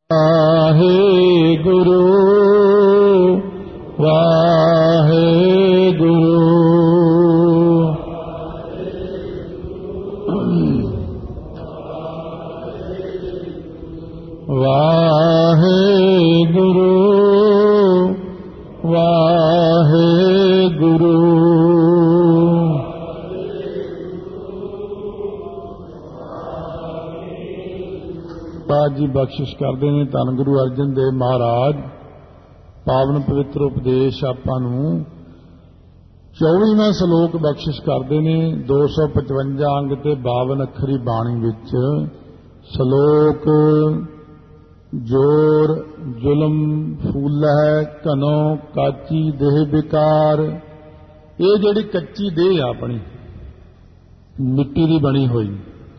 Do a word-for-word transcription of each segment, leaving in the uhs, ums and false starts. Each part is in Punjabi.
ਵਾਹਿਗੁਰੂ ਵਾਹਿਗੁਰੂ ਵਾਹਿਗੁਰੂ ਵਾਹਿਗੁਰੂ। ਜੀ ਬਖਸ਼ਿਸ਼ ਕਰਦੇ ਨੇ ਧੰਨ ਗੁਰੂ ਅਰਜਨ ਦੇਵ ਮਹਾਰਾਜ। ਪਾਵਨ ਪਵਿੱਤਰ ਉਪਦੇਸ਼ ਆਪਾਂ ਨੂੰ ਚੌਵੀਵਾਂ ਸ਼ਲੋਕ ਬਖਸ਼ਿਸ਼ ਕਰਦੇ ਨੇ ਦੋ ਸੌ ਪਚਵੰਜਾ ਅੰਗ ਤੇ ਬਾਵਨ ਅੱਖਰੀ ਬਾਣੀ ਵਿੱਚ। ਸ਼ਲੋਕ ਜੋਰ ਜ਼ੁਲਮ ਫੂਲਹਿ ਘਨੋ ਕਾਚੀ ਦੇਹ ਵਿਕਾਰ। ਇਹ ਜਿਹੜੀ ਕੱਚੀ ਦੇਹ ਆ ਆਪਣੀ ਮਿੱਟੀ ਦੀ ਬਣੀ ਹੋਈ,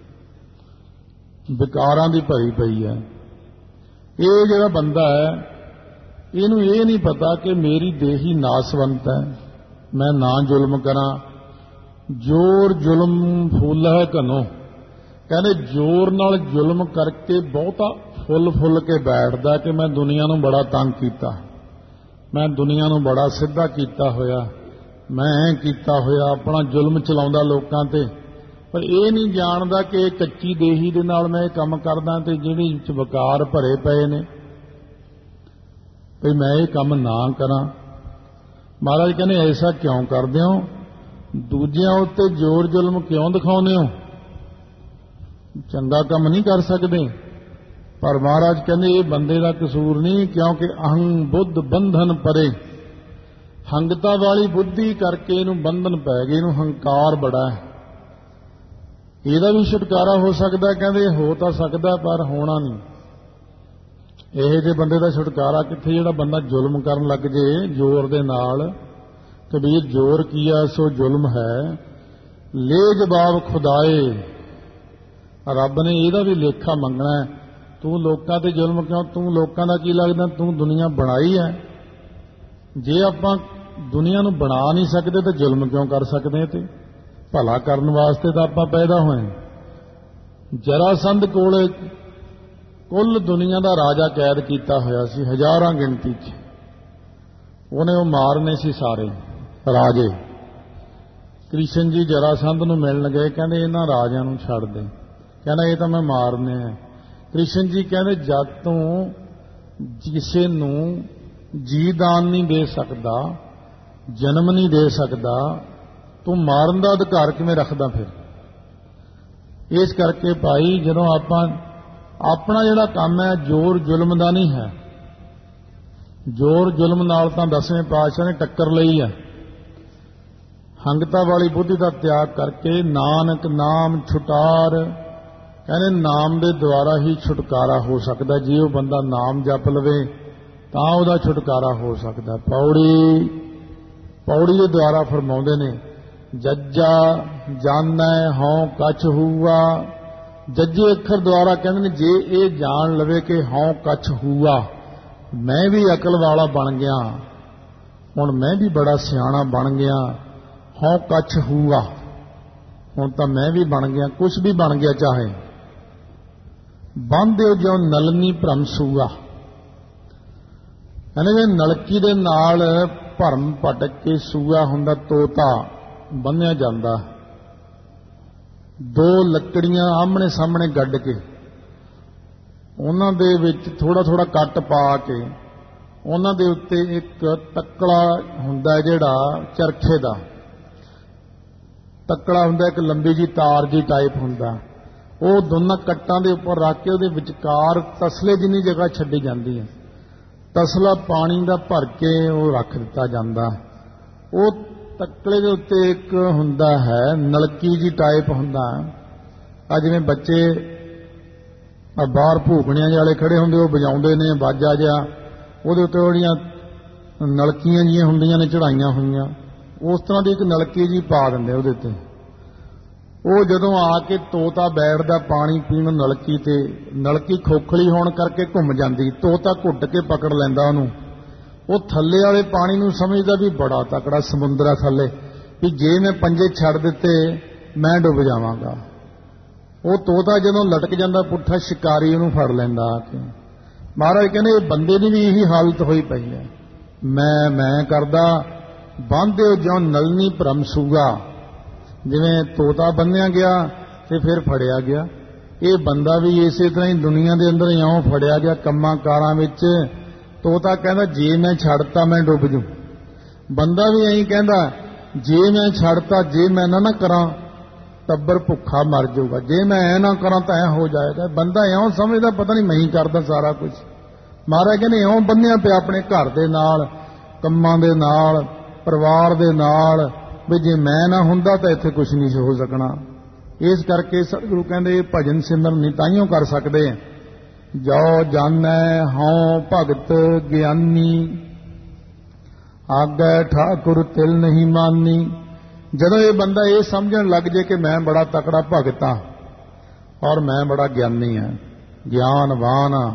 ਵਿਕਾਰਾਂ ਦੀ ਭਰੀ ਪਈ ਹੈ। ਇਹ ਜਿਹੜਾ ਬੰਦਾ ਹੈ ਇਹਨੂੰ ਇਹ ਨਹੀਂ ਪਤਾ ਕਿ ਮੇਰੀ ਦੇਹ ਹੀ ਨਾਸਵੰਤ ਹੈ, ਮੈਂ ਨਾ ਜ਼ੁਲਮ ਕਰਾਂ। ਜ਼ੋਰ ਜ਼ੁਲਮ ਫੁੱਲ ਹੈ ਘਨੋ, ਕਹਿੰਦੇ ਜ਼ੋਰ ਨਾਲ ਜ਼ੁਲਮ ਕਰਕੇ ਬਹੁਤਾ ਫੁੱਲ ਫੁੱਲ ਕੇ ਬੈਠਦਾ ਕਿ ਮੈਂ ਦੁਨੀਆ ਨੂੰ ਬੜਾ ਤੰਗ ਕੀਤਾ, ਮੈਂ ਦੁਨੀਆ ਨੂੰ ਬੜਾ ਸਿੱਧਾ ਕੀਤਾ ਹੋਇਆ, ਮੈਂ ਕੀਤਾ ਹੋਇਆ, ਆਪਣਾ ਜ਼ੁਲਮ ਚਲਾਉਂਦਾ ਲੋਕਾਂ ਤੇ। ਪਰ ਇਹ ਨਹੀਂ ਜਾਣਦਾ ਕਿ ਇਹ ਕੱਚੀ ਦੇਹੀ ਦੇ ਨਾਲ ਮੈਂ ਇਹ ਕੰਮ ਕਰਦਾ ਤੇ ਜਿਹੜੇ ਵਿੱਚ ਵਿਕਾਰ ਭਰੇ ਪਏ ਨੇ ਵੀ ਮੈਂ ਇਹ ਕੰਮ ਨਾ ਕਰਾਂ। ਮਹਾਰਾਜ ਕਹਿੰਦੇ ਐਸਾ ਕਿਉਂ ਕਰਦੇ ਹੋ, ਦੂਜਿਆਂ ਉੱਤੇ ਜ਼ੋਰ ਜ਼ੁਲਮ ਕਿਉਂ ਦਿਖਾਉਂਦੇ ਹੋ, ਚੰਗਾ ਕੰਮ ਨਹੀਂ ਕਰ ਸਕਦੇ। ਪਰ ਮਹਾਰਾਜ ਕਹਿੰਦੇ ਇਹ ਬੰਦੇ ਦਾ ਕਸੂਰ ਨਹੀਂ, ਕਿਉਂਕਿ ਅਹੰ ਬੁੱਧ ਬੰਧਨ ਪਰੇ, ਹੰਗਤਾ ਵਾਲੀ ਬੁੱਧੀ ਕਰਕੇ ਇਹਨੂੰ ਬੰਧਨ ਪੈ ਗਏ, ਇਹਨੂੰ ਹੰਕਾਰ ਬੜਾ ਹੈ। ਇਹਦਾ ਵੀ ਛੁਟਕਾਰਾ ਹੋ ਸਕਦਾ, ਕਹਿੰਦੇ ਹੋ ਤਾਂ ਸਕਦਾ ਪਰ ਹੋਣਾ ਨਹੀਂ। ਇਹੋ ਜਿਹੇ ਬੰਦੇ ਦਾ ਛੁਟਕਾਰਾ ਕਿੱਥੇ ਜਿਹੜਾ ਬੰਦਾ ਜ਼ੁਲਮ ਕਰਨ ਲੱਗ ਜੇ ਜ਼ੋਰ ਦੇ ਨਾਲ। ਕਬੀਰ ਜ਼ੋਰ ਕੀਆ ਸੋ ਜ਼ੁਲਮ ਹੈ, ਲੈ ਜਵਾਬ ਖੁਦਾਏ। ਰੱਬ ਨੇ ਇਹਦਾ ਵੀ ਲੇਖਾ ਮੰਗਣਾ ਹੈ। ਤੂੰ ਲੋਕਾਂ ਤੇ ਜ਼ੁਲਮ ਕਿਉਂ, ਤੂੰ ਲੋਕਾਂ ਦਾ ਕੀ ਲੱਗਦਾ, ਤੂੰ ਦੁਨੀਆ ਬਣਾਈ ਹੈ। ਜੇ ਆਪਾਂ ਦੁਨੀਆ ਨੂੰ ਬਣਾ ਨਹੀਂ ਸਕਦੇ ਤਾਂ ਜ਼ੁਲਮ ਕਿਉਂ ਕਰ ਸਕਦੇ ਤੇ ਭਲਾ ਕਰਨ ਵਾਸਤੇ ਤਾਂ ਆਪਾਂ ਪੈਦਾ ਹੋਏ। ਜਰਾਸੰਧ ਕੋਲੇ ਕੁੱਲ ਦੁਨੀਆ ਦਾ ਰਾਜਾ ਕੈਦ ਕੀਤਾ ਹੋਇਆ ਸੀ, ਹਜ਼ਾਰਾਂ ਗਿਣਤੀ 'ਚ। ਉਹਨੇ ਉਹ ਮਾਰਨੇ ਸੀ ਸਾਰੇ ਰਾਜੇ। ਕ੍ਰਿਸ਼ਨ ਜੀ ਜਰਾਸੰਧ ਨੂੰ ਮਿਲਣ ਗਏ, ਕਹਿੰਦੇ ਇਹਨਾਂ ਰਾਜਿਆਂ ਨੂੰ ਛੱਡ ਦੇ। ਕਹਿੰਦਾ ਇਹ ਤਾਂ ਮੈਂ ਮਾਰਨੇ ਆ। ਕ੍ਰਿਸ਼ਨ ਜੀ ਕਹਿੰਦੇ ਜਦ ਤੂੰ ਕਿਸੇ ਨੂੰ ਜੀ ਦਾਨ ਨਹੀਂ ਦੇ ਸਕਦਾ, ਜਨਮ ਨਹੀਂ ਦੇ ਸਕਦਾ, ਤੂੰ ਮਾਰਨ ਦਾ ਅਧਿਕਾਰ ਕਿਵੇਂ ਰੱਖਦਾ ਫਿਰ। ਇਸ ਕਰਕੇ ਭਾਈ ਜਦੋਂ ਆਪਾਂ ਆਪਣਾ ਜਿਹੜਾ ਕੰਮ ਹੈ ਜ਼ੋਰ ਜ਼ੁਲਮ ਦਾ ਨਹੀਂ ਹੈ। ਜ਼ੋਰ ਜ਼ੁਲਮ ਨਾਲ ਤਾਂ ਦਸਵੇਂ ਪਾਤਸ਼ਾਹ ਨੇ ਟੱਕਰ ਲਈ ਹੈ। ਹੰਗਤਾ ਵਾਲੀ ਬੁੱਧੀ ਦਾ ਤਿਆਗ ਕਰਕੇ ਨਾਨਕ ਨਾਮ ਛੁਟਾਰ, ਕਹਿੰਦੇ ਨਾਮ ਦੇ ਦੁਆਰਾ ਹੀ ਛੁਟਕਾਰਾ ਹੋ ਸਕਦਾ। ਜੇ ਉਹ ਬੰਦਾ ਨਾਮ ਜਪ ਲਵੇ ਤਾਂ ਉਹਦਾ ਛੁਟਕਾਰਾ ਹੋ ਸਕਦਾ। ਪੌੜੀ ਪੌੜੀ ਦੇ ਦੁਆਰਾ ਫਰਮਾਉਂਦੇ ਨੇ, ਜੱਜਾ ਜਾਣੈ ਹਉ ਕਛ ਹੂਆ। ਜੱਜੇ ਅੱਖਰ ਦੁਆਰਾ ਕਹਿੰਦੇ ਨੇ ਜੇ ਇਹ ਜਾਣ ਲਵੇ ਕਿ ਹਉ ਕਛ ਹੂਆ, ਮੈਂ ਵੀ ਅਕਲ ਵਾਲਾ ਬਣ ਗਿਆ, ਹੁਣ ਮੈਂ ਵੀ ਬੜਾ ਸਿਆਣਾ ਬਣ ਗਿਆ। ਹਉ ਕਛ ਹੂਆ, ਹੁਣ ਤਾਂ ਮੈਂ ਵੀ ਬਣ ਗਿਆ, ਕੁਛ ਵੀ ਬਣ ਗਿਆ। ਚਾਹੇ ਬੰਨ੍ਹਿਓ ਜਿਉ ਨਲਨੀ ਭਰਮ ਸੂਆ, ਕਹਿੰਦੇ ਨਲਕੀ ਦੇ ਨਾਲ ਭਰਮ ਭਟਕ ਕੇ ਸੂਆ ਹੁੰਦਾ ਤੋਤਾ ਬੰਨਿਆ ਜਾਂਦਾ। ਦੋ ਲੱਕੜੀਆਂ ਆਮਣੇ ਸਾਹਮਣੇ ਗੱਡ ਕੇ ਉਹਨਾਂ ਦੇ ਵਿੱਚ ਥੋੜਾ ਥੋੜਾ ਕੱਟ ਪਾ ਕੇ ਉਹਨਾਂ ਦੇ ਉੱਤੇ ਇੱਕ ਤੱਕੜਾ ਹੁੰਦਾ ਜਿਹੜਾ ਚਰਖੇ ਦਾ ਤੱਕੜਾ ਹੁੰਦਾ, ਇੱਕ ਲੰਬੀ ਜੀ ਤਾਰ ਜੀ ਟਾਈਪ ਹੁੰਦਾ। ਉਹ ਦੋਨਾਂ ਕੱਟਾਂ ਦੇ ਉੱਪਰ ਰੱਖ ਕੇ ਉਹਦੇ ਵਿਚਕਾਰ ਤਸਲੇ ਜਿੰਨੀ ਜਗ੍ਹਾ ਛੱਡੀ ਜਾਂਦੀ ਹੈ। ਤਸਲਾ ਪਾਣੀ ਦਾ ਭਰ ਕੇ ਉਹ ਰੱਖ ਦਿੱਤਾ ਜਾਂਦਾ। ਉਹ ਤੱਕੜੇ ਦੇ ਉੱਤੇ ਇੱਕ ਹੁੰਦਾ ਹੈ ਨਲਕੀ ਜੀ ਟਾਈਪ ਹੁੰਦਾ। ਆ ਜਿਵੇਂ ਬੱਚੇ ਆ ਬਾਹਰ ਭੂਖਣੀਆਂ ਵਾਲੇ ਖੜੇ ਹੁੰਦੇ, ਉਹ ਵਜਾਉਂਦੇ ਨੇ ਬਾਜਾ ਜਿਹਾ, ਉਹਦੇ ਉੱਤੇ ਜਿਹੜੀਆਂ ਨਲਕੀਆਂ ਜੀਆਂ ਹੁੰਦੀਆਂ ਨੇ ਚੜਾਈਆਂ ਹੋਈਆਂ, ਉਸ ਤਰ੍ਹਾਂ ਦੀ ਇੱਕ ਨਲਕੀ ਜੀ ਪਾ ਦਿੰਦੇ ਉਹਦੇ ਉੱਤੇ। ਉਹ ਜਦੋਂ ਆ ਕੇ ਤੋਤਾ ਬੈਠਦਾ ਪਾਣੀ ਪੀਣ ਨਲਕੀ ਤੇ, ਨਲਕੀ ਖੋਖਲੀ ਹੋਣ ਕਰਕੇ ਘੁੰਮ ਜਾਂਦੀ, ਤੋਤਾ ਘੁੱਟ ਕੇ ਪਕੜ ਲੈਂਦਾ ਉਹਨੂੰ। ਉਹ ਥੱਲੇ ਵਾਲੇ ਪਾਣੀ ਨੂੰ ਸਮਝਦਾ ਵੀ ਬੜਾ ਤਕੜਾ ਸਮੁੰਦਰ ਆ ਥੱਲੇ, ਵੀ ਜੇ ਮੈਂ ਪੰਜੇ ਛੱਡ ਦਿੱਤੇ ਮੈਂ ਡੁੱਬ ਜਾਵਾਂਗਾ। ਉਹ ਤੋਤਾ ਜਦੋਂ ਲਟਕ ਜਾਂਦਾ ਪੁੱਠਾ, ਸ਼ਿਕਾਰੀ ਉਹਨੂੰ ਫੜ ਲੈਂਦਾ ਆ ਕੇ। महाराज कहने बंदे की भी यही हालत हुई पई है। मैं मैं करदा बांधे ज्यों नलनी भरम सूगा, जिवें तोता बन्निया गया ते फिर फड़िया गया, ये बंदा भी इसे तरह ही दुनिया के अंदर इउं फड़िया गया कम्मां कारां विच। तोता कहता जे मैं छड़ता मैं डुब जू, बंदा भी यही कहता जे मैं छड़ता जे मैं ना ना करा टब्बर भुखा मर जाऊगा, जे मैं ऐ ना करा तो ऐ हो जाएगा। बंदा इउं समझदा पता नहीं मैं ही करदा सारा कुछ। महाराज कहने इउं बन्निया पिया अपने घर दे नाल, कम्मां दे नाल, परिवार दे नाल, भी जे मैं ना हुंदा तो इत्थे कुछ नहीं हो सकना। इस करके सतगुरु कहंदे भजन सिमरन नहीं ताइयों कर सकते। जो जानै हौं भगत ज्ञानी, आगे ठाकुर तिल नहीं मानी। जदों ये बंदा ये समझण लग जाए कि मैं बड़ा तकड़ा भगत हाँ और मैं बड़ा ज्ञानी हाँ, ज्ञानवान हाँ,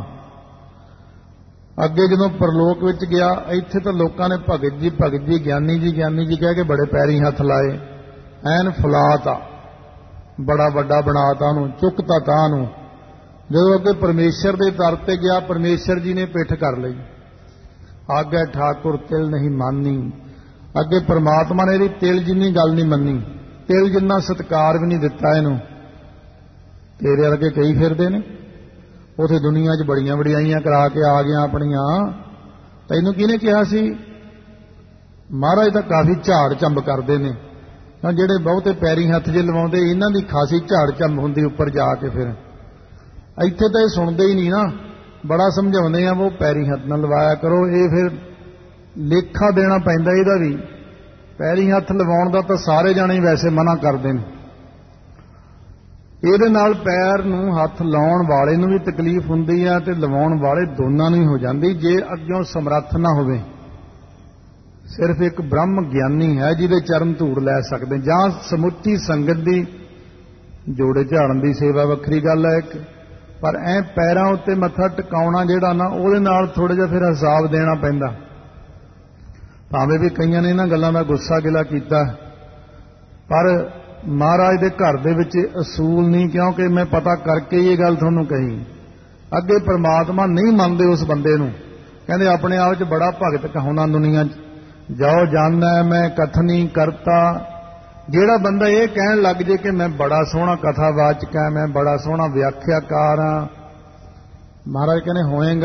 अगे जदों परलोक विच गया, इत्थे तो लोगों ने भगत जी भगत जी ज्ञानी जी ज्ञानी जी कह के बड़े पैरी हथ लाए, ऐन फुलाता, बड़ा वड्डा बनाता, उन्होंने चुकता तां नूं। जदों अगे परमेश्वर के दर ते गया, परमेश्वर जी ने पिठ कर ली, आगे ठाकुर तिल नहीं मानी। अगे परमात्मा ने इहदी तिल जिन्नी गल नहीं मन्नी, तिल जिन्ना सत्कार भी नहीं दिता इहनूं। तेरे वर्गे कई फिरदे ने उथे दुनिया च बड़ियां वडियाइयां करा के आ गया अपनियां, तैनूं किहने कहा सी? महाराज तां काफी झाड़ चंब करदे ने, ਜਿਹੜੇ ਬਹੁਤੇ ਪੈਰੀ हथ जे लवाउंदे इन्हां दी खासी झाड़ चंब हुंदी उपर जाके। फिर ਇੱਥੇ ਤਾਂ ਇਹ सुणदे ही नहीं ना, बड़ा समझाउंदे आ वो पैरी हथ ना लवाया करो, ये फिर लेखा देना पैंदा ਇਹਦਾ भी। पैरी हथ लवाउण दा ਤਾਂ ਸਾਰੇ जाने वैसे मना करदे ने, ਇਹਦੇ ਨਾਲ पैर नूं हथ लाउण वाले नूं भी तकलीफ हुंदी आ ते लवाउण वाले दोनां नूं ही हो जांदी जे अग्गों समर्थ ना होवे। सिर्फ एक ब्रह्म ज्ञानी है जिहदे चरण धूड़ लै सकदे, जां समुची संगत दी जोड़े झाड़न दी सेवा वखरी गल है एक, पर ऐ पैरां उत्ते मत्था टिकाउणा जिहड़ा ना ਉਹਦੇ ਨਾਲ थोड़ा जिहा फिर हिसाब देना पैंदा। भावें भी कईयां ने इन्हां गल्लां दा गुस्सा गिला कीता, पर महाराज दे घर दे विच असूल नहीं, क्योंकि मैं पता करके ये गल तुहानूं कही। अगे परमात्मा नहीं मनदे उस बंदे नूं, कहंदे अपने आप च बड़ा भगत कहाउणा दुनिया च, जाओ जानना मैं कथनी करता। जेड़ा बंदा ये कहन लग जे कि मैं बड़ा सोहना कथावाचक है, मैं बड़ा सोहना व्याख्याकार हाँ, महाराज कहने होएगा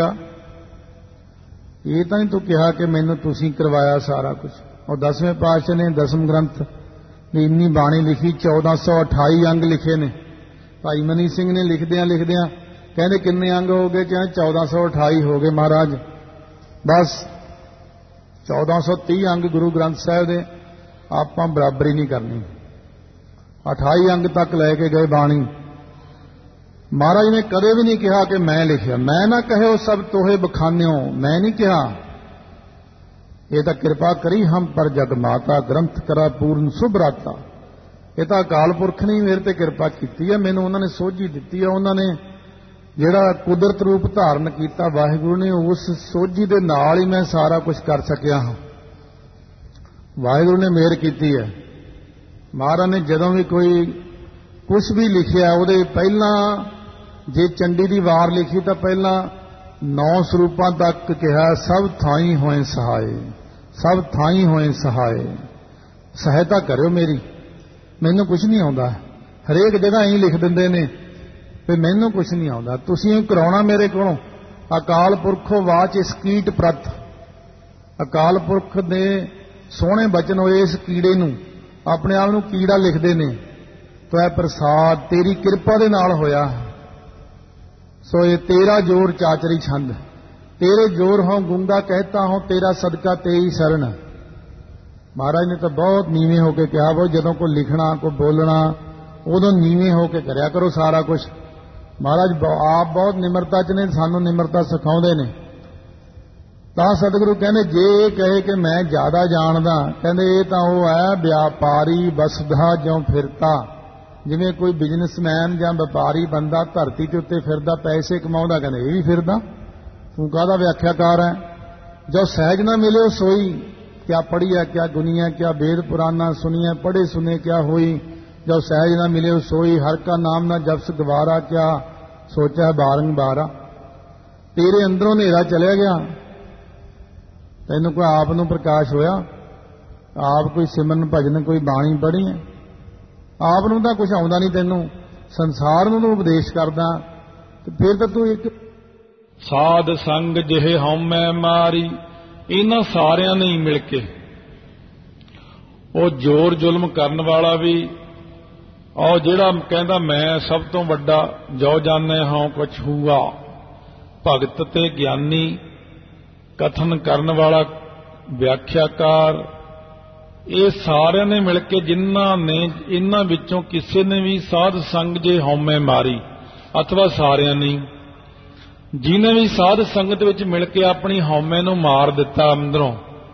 ये तो नहीं तू कहा कि मैनू तुसीं करवाया सारा कुछ। और दसवें पातशाह ने दसम ग्रंथ इन्नी बाणी लिखी, चौदह सौ अठाई अंग लिखे ने। भाई मनी सिंह ने लिखदियां लिखदियां कहते किन्ने अंग हो गए? कहते चौदह सौ अठाई हो गए महाराज। बस चौदह सौ तीह अंग गुरु ग्रंथ साहिब दे आपां बराबरी नहीं करनी, अठाई अंग तक लैके गए बाणी। महाराज ने कदे भी नहीं कहा कि मैं लिखिया, मैं ना कहे वो सब तोहे बखान्यो, मैं नहीं कहा। ये तो कृपा करी हम पर जग माता, ग्रंथ करा पूर्ण सुभराता। ये तो अकाल पुरख ने मेरे ते कृपा की है, मैनू उन्होंने सोझी दी है। उन्होंने जिहड़ा कुदरत रूप धारण किया वाहिगुरु ने, उस सोझी दे नाल ही मैं सारा कुछ कर सकिया हाँ। वाहिगुरु ने मेहर की है। महाराज ने जदों भी कोई कुछ भी लिखिया, उहदे पहला जे चंडी दी वार लिखी तो पहला नौ स्वरूपां तक कहा, सब थाई होए सहाय, सब थाई होए सहाय, सहायता करो मेरी, मैनू कुछ नहीं आउंदा। हरेक जगह ही लिख दिंदे ने भी मैनू कुछ नहीं आउंदा, तुसीं कराउणा मेरे कोलों। अकाल पुरखों वाच इस कीट प्रत, अकाल पुरख दे सोहणे बचन होए इस कीड़े नूं, अपने आप नूं कीड़ा लिखदे ने। तो यह प्रसाद तेरी कृपा दे नाल होया, सो ये तेरा जोर चाचरी छंद, तेरे जोर हों गूंगा कहता हूं, तेरा सदका तेरी शरण। महाराज ने तो बहुत नीवें होके कहा, वो जदों को लिखना को बोलना उदों नीवें होके करया करो सारा कुछ। महाराज आप बहुत निमरता च ने, सानू निमरता सिखाउंदे ने। तां सतगुरु कहंदे जे ये कहे कि मैं ज्यादा जानदा, कहंदे ये तां वो है व्यापारी बसदा ज्यों फिरता। जिवें कोई बिजनेसमैन जां व्यापारी बंदा धरती के उत्ते फिरदा पैसे कमाउंदा, कहंदे ये भी फिरदा, तू काहदा व्याख्याकार है। जो सहज ना मिले सोई, क्या पढ़िया क्या गुनिया, क्या वेद पुराना सुनिया, पढ़े सुने क्या होई। जब सहज ना मिले सोई, हर का नाम ना जप्स गवारा, क्या सोचा है बारंग बारा। तेरे अंदरों हनेरा चलिया गया, तैनूं कोई आप नूं प्रकाश होया, आप कोई सिमरन भजन कोई बाणी पढ़ी है, आप नूं तां कुछ आउंदा नहीं, तैनूं संसार नूं तूं उपदेश करदा, ते फिर तां तूं एक साध संग जिहे हउमै मारी। इन्हां सारिਆਂ ने ही मिल के ਉਹ ਜ਼ੋਰ ਜ਼ੁਲਮ ਕਰਨ ਵਾਲਾ ਵੀ, ਔਰ ਜਿਹੜਾ ਕਹਿੰਦਾ ਮੈਂ ਸਭ ਤੋਂ ਵੱਡਾ, ਜੋ ਜਾਣੇ ਹਾਂ ਕੁਛ ਹੂਆ, ਭਗਤ ਤੇ ਗਿਆਨੀ, ਕਥਨ ਕਰਨ ਵਾਲਾ ਵਿਆਖਿਆਕਾਰ, ਇਹ ਸਾਰਿਆਂ ਨੇ ਮਿਲ ਕੇ ਜਿਨ੍ਹਾਂ ਨੇ ਇਹਨਾਂ ਵਿੱਚੋਂ ਕਿਸੇ ਨੇ ਵੀ ਸਾਧ ਸੰਗ ਜੇ ਹਉਮੈ ਮਾਰੀ, ਅਥਵਾ ਸਾਰਿਆਂ ਨੇ ਜਿਹਨੇ ਵੀ ਸਾਧ ਸੰਗਤ ਵਿੱਚ ਮਿਲ ਕੇ ਆਪਣੀ ਹਉਮੈ ਨੂੰ ਮਾਰ ਦਿੱਤਾ ਅੰਦਰੋਂ।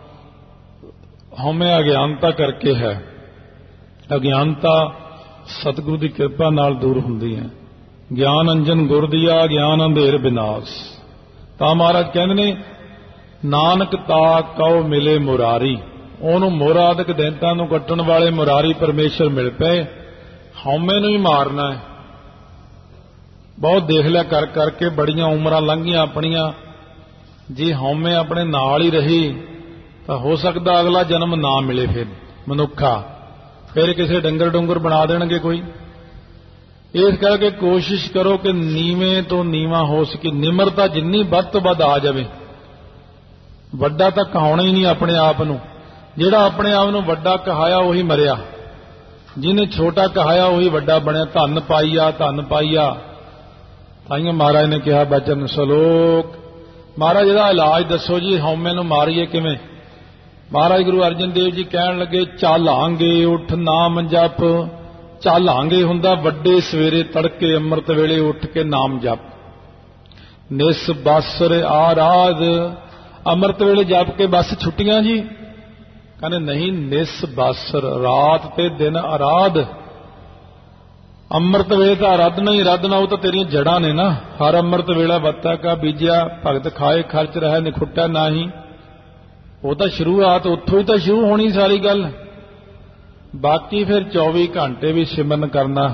ਹਉਮੈ ਅਗਿਆਨਤਾ ਕਰਕੇ ਹੈ, ਅਗਿਆਨਤਾ ਸਤਿਗੁਰੂ ਦੀ ਕਿਰਪਾ ਨਾਲ ਦੂਰ ਹੁੰਦੀ ਹੈ। ਗਿਆਨ ਅੰਜਨ ਗੁਰ ਦੀਆ, ਗਿਆਨ ਅੰਧੇਰ ਬਿਨਾਸ਼। ਤਾਂ ਮਹਾਰਾਜ ਕਹਿੰਦੇ ਨੇ ਨਾਨਕ ਤਾ ਕਉ ਮਿਲੇ ਮੁਰਾਰੀ, ਉਹਨੂੰ ਮੁਰਾਦਿਕ ਦੈਂਤਾਂ ਨੂੰ ਕੱਟਣ ਵਾਲੇ ਮੁਰਾਰੀ ਪਰਮੇਸ਼ਰ ਮਿਲ ਪਏ। ਹਉਮੈ ਨੂੰ ਹੀ ਮਾਰਨਾ ਹੈ। ਬਹੁਤ ਦੇਖ ਲਿਆ ਕਰ ਕਰਕੇ, ਬੜੀਆਂ ਉਮਰਾਂ ਲੰਘੀਆਂ ਆਪਣੀਆਂ, ਜੇ ਹਉਮੈ ਆਪਣੇ ਨਾਲ ਹੀ ਰਹੀ ਤਾਂ ਹੋ ਸਕਦਾ ਅਗਲਾ ਜਨਮ ਨਾ ਮਿਲੇ ਫਿਰ ਮਨੁੱਖਾ, ਫਿਰ ਕਿਸੇ ਡੰਗਰ ਡੁੰਗਰ ਬਣਾ ਦੇਣਗੇ ਕੋਈ। ਇਸ ਕਰਕੇ ਕੋਸ਼ਿਸ਼ ਕਰੋ ਕਿ ਨੀਵੇਂ ਤੋਂ ਨੀਵਾਂ ਹੋ ਸਕੇ, ਨਿਮਰਤਾ ਜਿੰਨੀ ਵੱਧ ਤੋਂ ਵੱਧ ਆ ਜਾਵੇ। ਵੱਡਾ ਤਾਂ ਕਹਾਉਣਾ ਹੀ ਨਹੀਂ ਆਪਣੇ ਆਪ ਨੂੰ, ਜਿਹੜਾ ਆਪਣੇ ਆਪ ਨੂੰ ਵੱਡਾ ਕਹਾਇਆ ਉਹੀ ਮਰਿਆ, ਜਿਹਨੇ ਛੋਟਾ ਕਹਾਇਆ ਉਹੀ ਵੱਡਾ ਬਣਿਆ। ਧੰਨ ਪਾਈਆ, ਧੰਨ ਪਾਈਆ। ਤਾਈਓ ਮਹਾਰਾਜ ਨੇ ਕਿਹਾ ਬਚਨ ਸਲੋਕ, ਮਹਾਰਾਜ ਇਹਦਾ ਇਲਾਜ ਦੱਸੋ ਜੀ, ਹਉਮੈ ਨੂੰ ਮਾਰੀਏ ਕਿਵੇਂ। ਮਹਾਰਾਜ ਗੁਰੂ ਅਰਜਨ ਦੇਵ ਜੀ ਕਹਿਣ ਲੱਗੇ ਚਾਲਾਂਗੇ ਉੱਠ ਨਾਮ ਜਪ। ਚਾਲਾਂਗੇ ਹੁੰਦਾ ਵੱਡੇ ਸਵੇਰੇ ਤੜਕੇ ਅੰਮ੍ਰਿਤ ਵੇਲੇ ਉੱਠ ਕੇ ਨਾਮ ਜਪ। ਨਿਸ ਬਾਸਰ ਆਰਾਧ, ਅੰਮ੍ਰਿਤ ਵੇਲੇ ਜਪ ਕੇ ਬਸ ਛੁੱਟੀਆਂ ਜੀ? ਕਹਿੰਦੇ ਨਹੀਂ, ਨਿਸ ਬਾਸਰ, ਰਾਤ ਤੇ ਦਿਨ ਆਰਾਧ। ਅੰਮ੍ਰਿਤ ਵੇਲੇ ਤਾਂ ਆਰਾਧਨਾ ਹੀ ਆਰਾਧਨਾ, ਉਹ ਤਾਂ ਤੇਰੀਆਂ ਜੜਾਂ ਨੇ ਨਾ। ਹਰ ਅੰਮ੍ਰਿਤ ਵੇਲਾ ਬੱਤਾ ਕਾ ਬੀਜਿਆ, ਭਗਤ ਖਾਏ ਖਰਚ ਰਹਿ ਨਿਖੁੱਟਿਆ ਨਾਹੀ। ਉਹ ਤਾਂ ਸ਼ੁਰੂਆਤ ਉੱਥੋਂ ਹੀ ਤਾਂ ਸ਼ੁਰੂ ਹੋਣੀ ਸਾਰੀ ਗੱਲ। ਬਾਕੀ ਫਿਰ ਚੌਵੀ ਘੰਟੇ ਵੀ ਸਿਮਰਨ ਕਰਨਾ।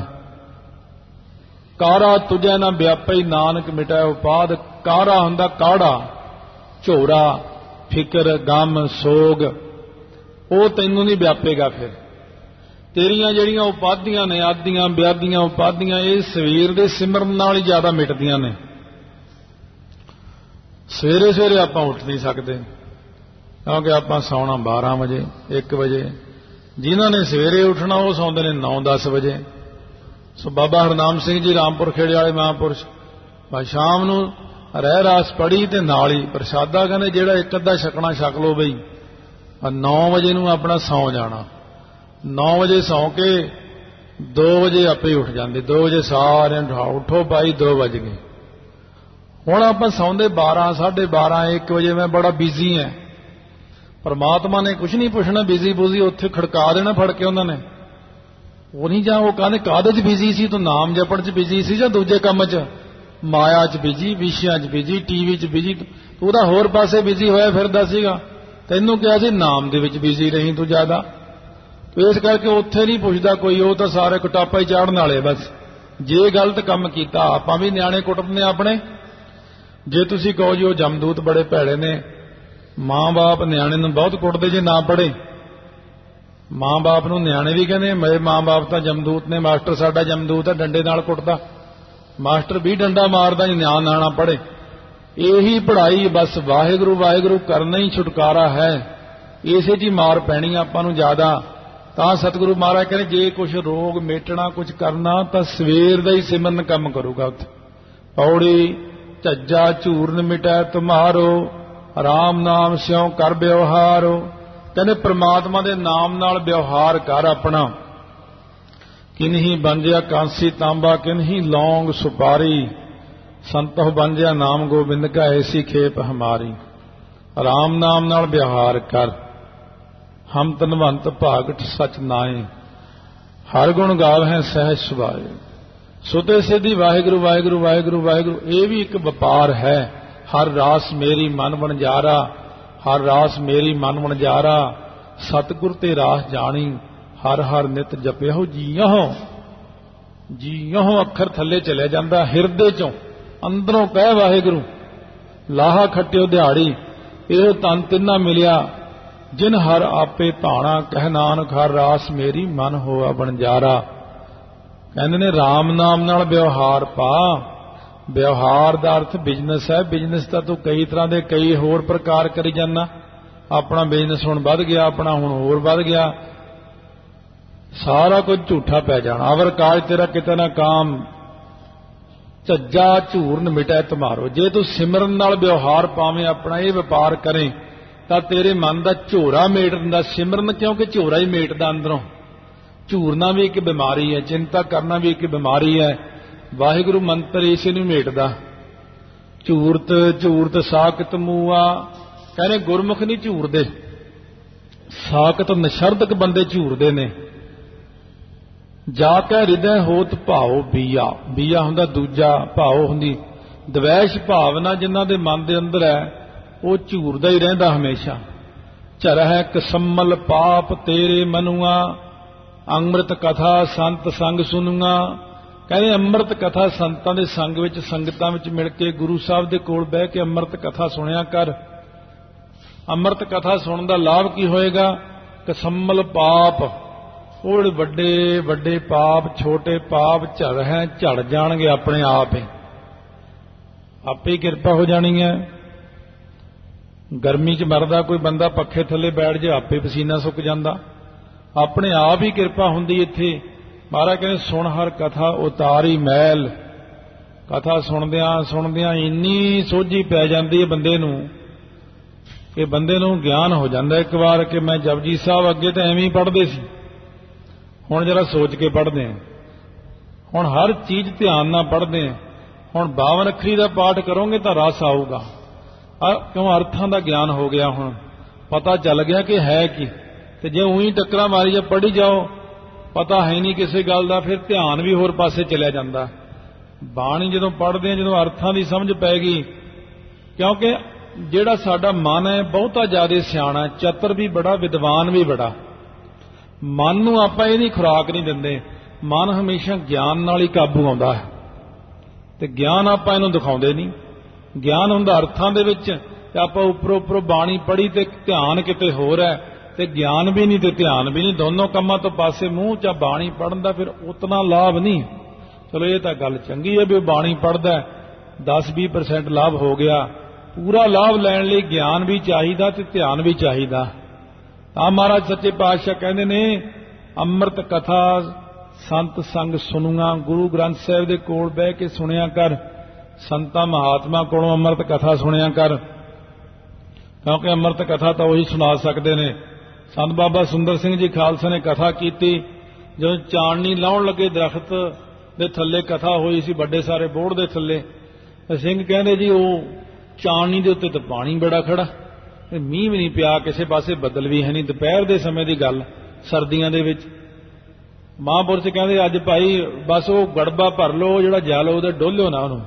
ਕਾਰਾ ਤੁਝੈ ਨਾ ਵਿਆਪਈ, ਨਾਨਕ ਮਿਟਾਇ ਉਪਾਦ। ਕਾਰਾ ਹੁੰਦਾ ਕਾੜਾ, ਝੋਰਾ, ਫਿਕਰ, ਗਮ, ਸੋਗ, ਉਹ ਤੈਨੂੰ ਨਹੀਂ ਵਿਆਪੇਗਾ। ਫਿਰ ਤੇਰੀਆਂ ਜਿਹੜੀਆਂ ਉਪਾਧੀਆਂ ਨੇ, ਆਦੀਆਂ ਵਿਆਧੀਆਂ ਉਪਾਧੀਆਂ, ਇਹ ਸਵੇਰ ਦੇ ਸਿਮਰਨ ਨਾਲ ਹੀ ਜ਼ਿਆਦਾ ਮਿਟਦੀਆਂ ਨੇ। ਸਵੇਰੇ ਸਵੇਰੇ ਆਪਾਂ ਉੱਠ ਨਹੀਂ ਸਕਦੇ, ਕਿਉਂਕਿ ਆਪਾਂ ਸੌਣਾ ਬਾਰਾਂ ਵਜੇ, ਇੱਕ ਵਜੇ। ਜਿਨ੍ਹਾਂ ਨੇ ਸਵੇਰੇ ਉੱਠਣਾ ਉਹ ਸੌਂਦੇ ਨੇ ਨੌ ਦਸ ਵਜੇ। ਸੋ ਬਾਬਾ ਹਰਨਾਮ ਸਿੰਘ ਜੀ ਰਾਮਪੁਰ ਖੇੜੇ ਵਾਲੇ ਮਹਾਂਪੁਰਸ਼, ਬਸ ਸ਼ਾਮ ਨੂੰ ਰਹਿ ਰਾਸ ਪੜੀ ਤੇ ਨਾਲ ਹੀ ਪ੍ਰਸ਼ਾਦਾ, ਕਹਿੰਦੇ ਜਿਹੜਾ ਇੱਕ ਅੱਧਾ ਛਕਣਾ ਛਕ ਲਓ ਬਈ। ਨੌ ਵਜੇ ਨੂੰ ਆਪਣਾ ਸੌਂ ਜਾਣਾ। ਨੌ ਵਜੇ ਸੌਂ ਕੇ ਦੋ ਵਜੇ ਆਪੇ ਉੱਠ ਜਾਂਦੇ। ਦੋ ਵਜੇ ਸਾਰਿਆਂ ਨੂੰ ਉੱਠੋ ਭਾਈ, ਦੋ ਵੱਜ ਗਏ। ਹੁਣ ਆਪਾਂ ਸੌਂਦੇ ਬਾਰਾਂ, ਸਾਢੇ ਬਾਰਾਂ, ਇੱਕ ਵਜੇ। ਮੈਂ ਬੜਾ ਬਿਜ਼ੀ ਹਾਂ। ਪਰਮਾਤਮਾ ਨੇ ਕੁਝ ਨਹੀਂ ਪੁੱਛਣਾ, ਬਿਜ਼ੀ ਬੁਜ਼ੀ ਉੱਥੇ ਖੜਕਾ ਦੇਣਾ ਫੜ ਕੇ ਉਹਨਾਂ ਨੇ। ਉਹ ਨਹੀਂ, ਜਾਂ ਉਹ ਕਹਿੰਦੇ ਕਾਹਦੇ 'ਚ ਬਿਜ਼ੀ ਸੀ ਤੂੰ? ਨਾਮ ਜਪਣ 'ਚ ਬਿਜ਼ੀ ਸੀ ਜਾਂ ਦੂਜੇ ਕੰਮ 'ਚ? ਮਾਇਆ 'ਚ ਬਿਜ਼ੀ, ਵਿਸ਼ਿਆਂ 'ਚ ਬਿਜ਼ੀ, ਟੀਵੀ 'ਚ ਬਿਜ਼ੀ। ਤੂੰ ਤਾਂ ਹੋਰ ਪਾਸੇ ਬਿਜ਼ੀ ਹੋਇਆ ਫਿਰਦਾ ਸੀਗਾ। ਤੈਨੂੰ ਕਿਹਾ ਸੀ ਨਾਮ ਦੇ ਵਿੱਚ ਬਿਜ਼ੀ ਰਹੀ ਤੂੰ ਜ਼ਿਆਦਾ। ਇਸ ਕਰਕੇ ਉੱਥੇ ਨਹੀਂ ਪੁੱਛਦਾ ਕੋਈ, ਉਹ ਤਾਂ ਸਾਰੇ ਕੁਟਾਪਾ ਹੀ ਚਾੜਨ ਵਾਲੇ ਬਸ। ਜੇ ਗਲਤ ਕੰਮ ਕੀਤਾ, ਆਪਾਂ ਵੀ ਨਿਆਣੇ ਕੁੱਟਦੇ ਆਪਣੇ। ਜੇ ਤੁਸੀਂ ਕਹੋ ਜੀ ਉਹ ਜਮਦੂਤ ਬੜੇ ਭੈੜੇ ਨੇ, ਮਾਂ-ਬਾਪ ਨਿਆਣੇ ਨੂੰ ਬਹੁਤ ਕੁੱਟਦੇ ਜੇ ਨਾ ਪੜ੍ਹੇ। ਮਾਂ-ਬਾਪ ਨੂੰ ਨਿਆਣੇ ਵੀ ਕਹਿੰਦੇ ਮੇਰੇ ਮਾਂ-ਬਾਪ ਤਾਂ ਜਮਦੂਤ ਨੇ, ਮਾਸਟਰ ਸਾਡਾ ਜਮਦੂਤ ਹੈ, ਡੰਡੇ ਨਾਲ ਕੁੱਟਦਾ। ਮਾਸਟਰ ਵੀ ਡੰਡਾ ਮਾਰਦਾ ਜੇ ਨਿਆਣ ਨਾ ਪੜ੍ਹੇ। ਇਹੀ ਪੜ੍ਹਾਈ ਬਸ ਵਾਹਿਗੁਰੂ ਵਾਹਿਗੁਰੂ ਕਰਨਾ ਹੀ ਛੁਟਕਾਰਾ ਹੈ। ਇਸੇ 'ਚ ਹੀ ਮਾਰ ਪੈਣੀ ਆਪਾਂ ਨੂੰ ਜ਼ਿਆਦਾ। ਤਾਂ ਸਤਿਗੁਰੂ ਮਹਾਰਾਜ ਕਹਿੰਦੇ ਜੇ ਕੁਛ ਰੋਗ ਮੇਟਣਾ, ਕੁਛ ਕਰਨਾ ਤਾਂ ਸਵੇਰ ਦਾ ਹੀ ਸਿਮਰਨ ਕੰਮ ਕਰੂਗਾ। ਉੱਥੇ ਪੌੜੀ ਝੱਜਾ ਝੂਰਨ ਮਿਟੈ ਤੁਮਾਰੋ, ਰਾਮ ਨਾਮ ਸਿਉ ਕਰ ਵਿਵਹਾਰੋ। ਕਹਿੰਦੇ ਪ੍ਰਮਾਤਮਾ ਦੇ ਨਾਮ ਨਾਲ ਵਿਵਹਾਰ ਕਰ ਆਪਣਾ। ਕਿਨਹੀ ਬੰਜਿਆ ਕਾਂਸੀ ਤਾਂਬਾ, ਕਿਨਹੀ ਲੌਂਗ ਸੁਪਾਰੀ। ਸੰਤੋ ਬੰਜਿਆ ਨਾਮ ਗੋਬਿੰਦ ਕਾ, ਐਸੀ ਖੇਪ ਹਮਾਰੀ। ਰਾਮ ਨਾਮ ਨਾਲ ਵਿਵਹਾਰ ਕਰ। ਹਮ ਤਨਵੰਤ ਭਾਗਟ ਸਚ ਨਾਏ, ਹਰ ਗੁਣ ਗਾਵਹਿ ਸਹਿਜ ਸੁਭਾਏ। ਸੁਤੇ ਸਿੱਧੀ ਵਾਹਿਗੁਰੂ ਵਾਹਿਗੁਰੂ ਵਾਹਿਗੁਰੂ ਵਾਹਿਗੁਰੂ, ਇਹ ਵੀ ਇੱਕ ਵਪਾਰ ਹੈ। ਹਰ ਰਾਸ ਮੇਰੀ ਮਨ ਵਣਜਾਰਾ, ਹਰ ਰਾਸ ਮੇਰੀ ਮਨ ਵਣਜਾਰਾ। ਸਤਿਗੁਰ ਤੇ ਰਾਸ ਜਾਣੀ, ਹਰ ਹਰ ਨਿਤ ਜਪਿਓ ਜੀਓ। ਜੀਓ ਅੱਖਰ ਥੱਲੇ ਚਲੇ ਜਾਂਦਾ, ਹਿਰਦੇ ਚੋਂ ਅੰਦਰੋਂ ਕਹਿ ਵਾਹਿਗੁਰੂ। ਲਾਹਾ ਖੱਟਿਓ ਦਿਹਾੜੀ ਇਹੋ ਤਨ ਤਿੰਨਾ ਮਿਲਿਆ, ਜਿਨ ਹਰ ਆਪੇ ਭਾਣਾ ਕਹਿ ਨਾਨਕ ਹਰ ਰਾਸ ਮੇਰੀ ਮਨ ਹੋਆ ਬਣਜਾਰਾ। ਕਹਿੰਦੇ ਨੇ ਰਾਮ ਨਾਮ ਨਾਲ ਵਿਵਹਾਰ ਪਾ। ਵਿਵਹਾਰ ਦਾ ਅਰਥ ਬਿਜ਼ਨਸ ਹੈ। ਬਿਜ਼ਨਸ ਤਾਂ ਤੂੰ ਕਈ ਤਰ੍ਹਾਂ ਦੇ ਕਈ ਹੋਰ ਪ੍ਰਕਾਰ ਕਰੀ ਜਾਂਦਾ। ਆਪਣਾ ਬਿਜ਼ਨਸ ਹੁਣ ਵੱਧ ਗਿਆ, ਆਪਣਾ ਹੁਣ ਹੋਰ ਵੱਧ ਗਿਆ, ਸਾਰਾ ਕੁਝ ਝੂਠਾ ਪੈ ਜਾਣਾ। ਅਵਰ ਕਾਜ ਤੇਰਾ ਕਿਤੇ ਨਾ ਕਾਮ ਝੱਜਾ ਝੂਰਨ ਮਿਟੈ ਤੁਮਾਰੋ। ਜੇ ਤੂੰ ਸਿਮਰਨ ਨਾਲ ਵਿਵਹਾਰ ਪਾਵੇਂ, ਆਪਣਾ ਇਹ ਵਪਾਰ ਕਰੇ, ਤਾਂ ਤੇਰੇ ਮਨ ਦਾ ਝੋਰਾ ਮੇਟ ਦਿੰਦਾ ਸਿਮਰਨ, ਕਿਉਂਕਿ ਝੋਰਾ ਹੀ ਮੇਟਦਾ ਅੰਦਰੋਂ। ਝੂਰਨਾ ਵੀ ਇੱਕ ਬਿਮਾਰੀ ਹੈ, ਚਿੰਤਾ ਕਰਨਾ ਵੀ ਇੱਕ ਬਿਮਾਰੀ ਹੈ। ਵਾਹਿਗੁਰੂ ਮੰਤਰ ਇਸੇ ਨੂੰ ਮੇਟਦਾ। ਝੂਰਤ ਝੂਰਤ ਸਾਕਤ ਮੂਆ, ਕਹਿੰਦੇ ਗੁਰਮੁਖ ਨਹੀਂ ਝੂਰਦੇ, ਸਾਕਤ ਨਸ਼ਰਦਕ ਬੰਦੇ ਝੂਰਦੇ ਨੇ। ਜਾ ਕੇ ਹਿਰਦੈ ਹੋਤ ਭਾਉ ਬੀਆ, ਬੀਆ ਹੁੰਦਾ ਦੂਜਾ, ਭਾਉ ਹੁੰਦੀ ਦਵੈਸ਼ ਭਾਵਨਾ। ਜਿਨ੍ਹਾਂ ਦੇ ਮਨ ਦੇ ਅੰਦਰ ਹੈ ਉਹ ਝੂਰਦਾ ਹੀ ਰਹਿੰਦਾ ਹਮੇਸ਼ਾ। ਝਰਹਿ ਕਸੰਮਲ ਪਾਪ ਤੇਰੇ ਮਨੁਆ, ਅੰਮ੍ਰਿਤ ਕਥਾ ਸੰਤ ਸੰਗ ਸੁਨੂਆ। ਕਹਿੰਦੇ ਅੰਮ੍ਰਿਤ ਕਥਾ ਸੰਤਾਂ ਦੇ ਸੰਗ ਵਿੱਚ, ਸੰਗਤਾਂ ਵਿੱਚ ਮਿਲ ਕੇ ਗੁਰੂ ਸਾਹਿਬ ਦੇ ਕੋਲ ਬਹਿ ਕੇ ਅੰਮ੍ਰਿਤ ਕਥਾ ਸੁਣਿਆ ਕਰ। ਅੰਮ੍ਰਿਤ ਕਥਾ ਸੁਣਨ ਦਾ ਲਾਭ ਕੀ ਹੋਏਗਾ? ਕਸੰਮਲ ਪਾਪ, ਉਹ ਜਿਹੜੇ ਵੱਡੇ ਵੱਡੇ ਪਾਪ, ਛੋਟੇ ਪਾਪ ਝੜ ਹੈ ਝੜ ਜਾਣਗੇ ਆਪਣੇ ਆਪ ਹੀ, ਆਪੇ ਹੀ ਕਿਰਪਾ ਹੋ ਜਾਣੀ ਹੈ। ਗਰਮੀ 'ਚ ਮਰਦਾ ਕੋਈ ਬੰਦਾ ਪੱਖੇ ਥੱਲੇ ਬੈਠ ਜਾ, ਆਪੇ ਪਸੀਨਾ ਸੁੱਕ ਜਾਂਦਾ, ਆਪਣੇ ਆਪ ਹੀ ਕਿਰਪਾ ਹੁੰਦੀ। ਇੱਥੇ ਮਹਾਰਾਜ ਕਹਿੰਦੇ ਸੁਣ ਹਰ ਕਥਾ ਉਤਾਰੀ ਮੈਲ। ਕਥਾ ਸੁਣਦਿਆਂ ਸੁਣਦਿਆਂ ਇੰਨੀ ਸੋਝੀ ਪੈ ਜਾਂਦੀ ਹੈ ਬੰਦੇ ਨੂੰ ਕਿ ਬੰਦੇ ਨੂੰ ਗਿਆਨ ਹੋ ਜਾਂਦਾ ਇੱਕ ਵਾਰ ਕਿ ਮੈਂ ਜਪਜੀ ਸਾਹਿਬ ਅੱਗੇ ਤਾਂ ਐਵੇਂ ਹੀ ਪੜ੍ਹਦੇ ਸੀ, ਹੁਣ ਜਰਾ ਸੋਚ ਕੇ ਪੜ੍ਹਦੇ ਹਾਂ, ਹੁਣ ਹਰ ਚੀਜ਼ ਧਿਆਨ ਨਾਲ ਪੜ੍ਹਦੇ ਹਾਂ। ਹੁਣ ਬਾਵਨ ਅੱਖਰੀ ਦਾ ਪਾਠ ਕਰੋਗੇ ਤਾਂ ਰਸ ਆਊਗਾ, ਕਿਉਂ ਅਰਥਾਂ ਦਾ ਗਿਆਨ ਹੋ ਗਿਆ, ਹੁਣ ਪਤਾ ਚੱਲ ਗਿਆ ਕਿ ਹੈ ਕੀ। ਤੇ ਜੇ ਉਹੀ ਟੱਕਰਾਂ ਮਾਰੀ ਜਾ ਪੜ੍ਹੀ ਜਾਓ, ਪਤਾ ਹੈ ਨਹੀਂ ਕਿਸੇ ਗੱਲ ਦਾ, ਫਿਰ ਧਿਆਨ ਵੀ ਹੋਰ ਪਾਸੇ ਚਲਿਆ ਜਾਂਦਾ। ਬਾਣੀ ਜਦੋਂ ਪੜ੍ਹਦੇ ਹਾਂ, ਜਦੋਂ ਅਰਥਾਂ ਦੀ ਸਮਝ ਪੈ ਗਈ, ਕਿਉਂਕਿ ਜਿਹੜਾ ਸਾਡਾ ਮਨ ਹੈ ਬਹੁਤਾ ਜ਼ਿਆਦਾ ਸਿਆਣਾ, ਚਤਰ ਵੀ ਬੜਾ, ਵਿਦਵਾਨ ਵੀ ਬੜਾ। ਮਨ ਨੂੰ ਆਪਾਂ ਇਹਦੀ ਖੁਰਾਕ ਨਹੀਂ ਦਿੰਦੇ। ਮਨ ਹਮੇਸ਼ਾ ਗਿਆਨ ਨਾਲ ਹੀ ਕਾਬੂ ਆਉਂਦਾ ਹੈ, ਤੇ ਗਿਆਨ ਆਪਾਂ ਇਹਨੂੰ ਦਿਖਾਉਂਦੇ ਨਹੀਂ। ਗਿਆਨ ਹੁੰਦਾ ਅਰਥਾਂ ਦੇ ਵਿੱਚ, ਤੇ ਆਪਾਂ ਉੱਪਰੋਂ ਉੱਪਰੋਂ ਬਾਣੀ ਪੜ੍ਹੀ ਤੇ ਧਿਆਨ ਕਿਤੇ ਹੋਰ ਹੈ, ਤੇ ਗਿਆਨ ਵੀ ਨਹੀਂ ਤੇ ਧਿਆਨ ਵੀ ਨਹੀਂ, ਦੋਨੋਂ ਕੰਮਾਂ ਤੋਂ ਪਾਸੇ ਮੂੰਹ 'ਚ ਬਾਣੀ ਪੜ੍ਹਨ ਦਾ ਫਿਰ ਉਤਨਾ ਲਾਭ ਨਹੀਂ। ਚਲੋ ਇਹ ਤਾਂ ਗੱਲ ਚੰਗੀ ਹੈ ਵੀ ਉਹ ਬਾਣੀ ਪੜ੍ਹਦਾ, ਦਸ ਵੀਹ ਪਰਸੈਂਟ ਲਾਭ ਹੋ ਗਿਆ। ਪੂਰਾ ਲਾਭ ਲੈਣ ਲਈ ਗਿਆਨ ਵੀ ਚਾਹੀਦਾ ਤੇ ਧਿਆਨ ਵੀ ਚਾਹੀਦਾ। ਤਾਂ ਮਹਾਰਾਜ ਸੱਚੇ ਪਾਤਸ਼ਾਹ ਕਹਿੰਦੇ ਨੇ ਅੰਮ੍ਰਿਤ ਕਥਾ ਸੰਤ ਸੰਗ ਸੁਣੂਗਾ। ਗੁਰੂ ਗ੍ਰੰਥ ਸਾਹਿਬ ਦੇ ਕੋਲ ਬਹਿ ਕੇ ਸੁਣਿਆ ਕਰ, ਸੰਤਾਂ ਮਹਾਤਮਾ ਕੋਲੋਂ ਅੰਮ੍ਰਿਤ ਕਥਾ ਸੁਣਿਆ ਕਰ, ਕਿਉਂਕਿ ਅੰਮ੍ਰਿਤ ਕਥਾ ਤਾਂ ਉਹੀ ਸੁਣਾ ਸਕਦੇ ਨੇ। ਸੰਤ ਬਾਬਾ ਸੁੰਦਰ ਸਿੰਘ ਜੀ ਖਾਲਸਾ ਨੇ ਕਥਾ ਕੀਤੀ, ਜਦੋਂ ਚਾਨਣੀ ਲਾਉਣ ਲੱਗੇ ਦਰਖਤ ਦੇ ਥੱਲੇ ਕਥਾ ਹੋਈ ਸੀ, ਵੱਡੇ ਸਾਰੇ ਬੋਹੜ ਦੇ ਥੱਲੇ। ਸਿੰਘ ਕਹਿੰਦੇ ਜੀ ਉਹ ਚਾਨਣੀ ਦੇ ਉੱਤੇ ਤਾਂ ਪਾਣੀ ਬੜਾ ਖੜਾ, ਤੇ ਮੀਂਹ ਵੀ ਨਹੀਂ ਪਿਆ, ਕਿਸੇ ਪਾਸੇ ਬੱਦਲ ਵੀ ਹੈ ਨਹੀਂ, ਦੁਪਹਿਰ ਦੇ ਸਮੇਂ ਦੀ ਗੱਲ, ਸਰਦੀਆਂ ਦੇ ਵਿੱਚ। ਮਹਾਂਪੁਰਸ਼ ਕਹਿੰਦੇ ਅੱਜ ਭਾਈ ਬਸ ਉਹ ਗੜਬਾ ਭਰ ਲਓ, ਜਿਹੜਾ ਜਲ ਉਹਦੇ ਡੋਲਿਓ ਨਾ, ਉਹਨੂੰ